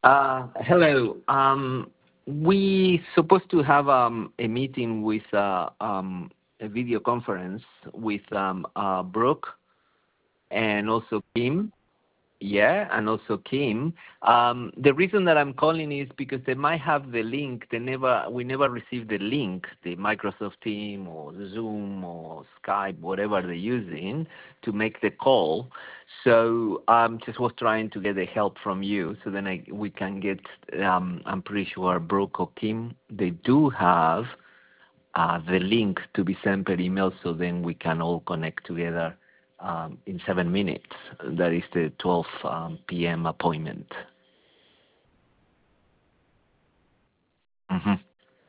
Hello. We supposed to have a meeting with a video conference with Brooke and also Kim. Yeah, and also Kim. The reason that I'm calling is because they might have the link. We never received the link, the Microsoft Team or Zoom or Skype, whatever they're using to make the call. So just was trying to get the help from you, so then we can get. I'm pretty sure Brooke or Kim they do have the link to be sent per email, so then we can all connect together in 7 minutes. That is the 12 p.m. appointment. Hmm.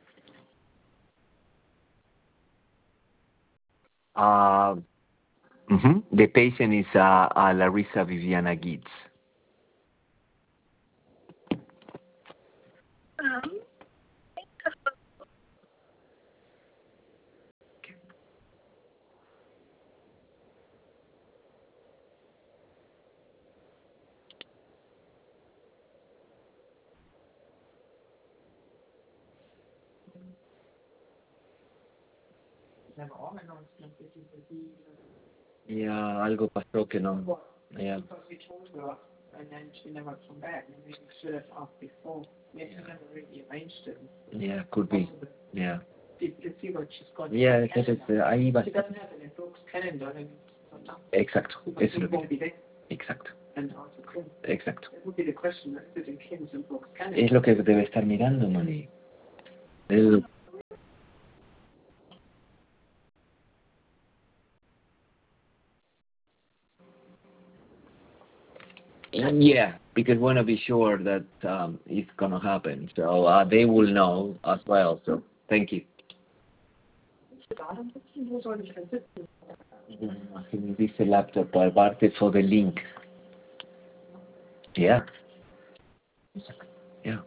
Uh, The patient is Larissa Viviana Gitz. Yeah, algo pasó que no. Yeah. Yeah, could be. Yeah. Yeah, entonces ahí va. Exacto, eso es lo que. Exacto. Exacto. Es lo que debe estar mirando, Moni. Es- Yeah, because we want to be sure that it's going to happen. So they will know as well. So thank you. Aquí me dice laptop aparte for the link. Yeah. Yeah.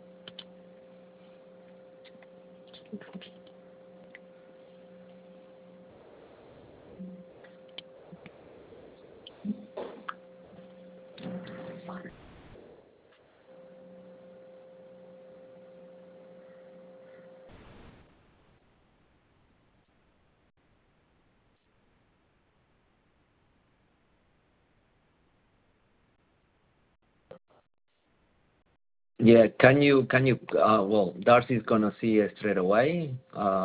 Yeah. Well, Darcy's gonna see it straight away.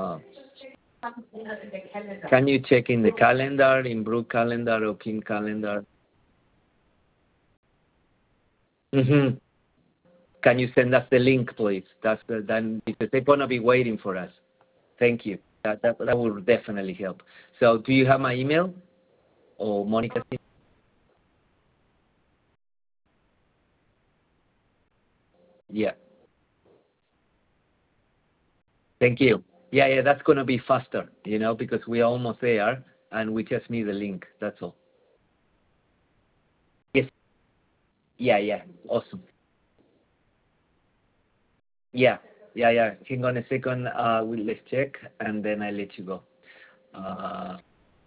Can you check in the calendar, in Brooke calendar or Kim calendar? Hmm. Can you send us the link, please? That's then because they're gonna be waiting for us. Thank you. That will definitely help. So, do you have my email or Monica's? Yeah. Thank you. Yeah, yeah, that's gonna be faster, because we're almost there and we just need the link. That's all. Yes. Yeah, yeah. Awesome. Yeah, yeah, yeah. Hang on a second. Let's check and then I let you go. Uh,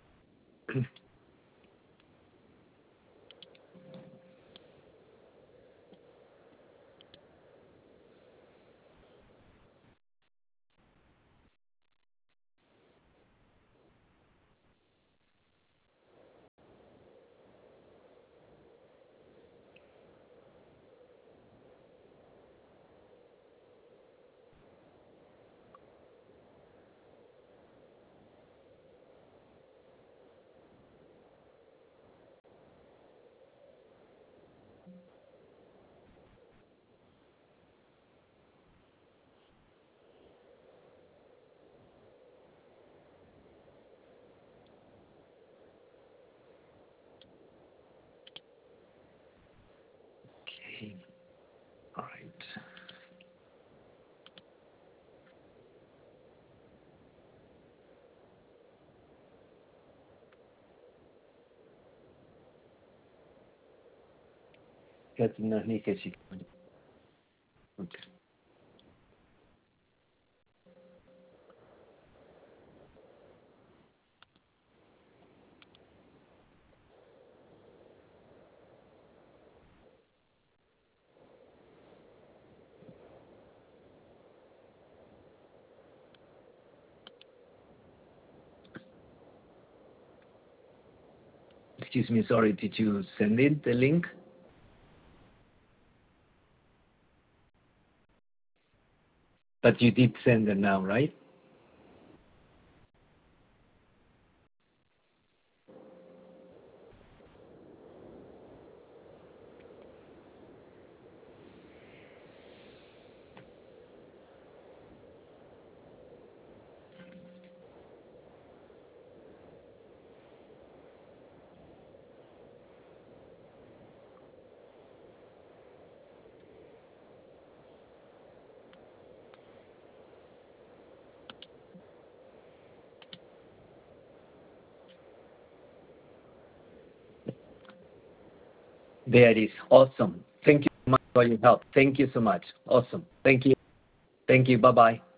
okay. All right. That's not Nika. Okay. Excuse me, sorry, did you send it, the link? But you did send it now, right? There it is. Awesome. Thank you so much for your help. Thank you so much. Awesome. Thank you. Thank you. Bye bye.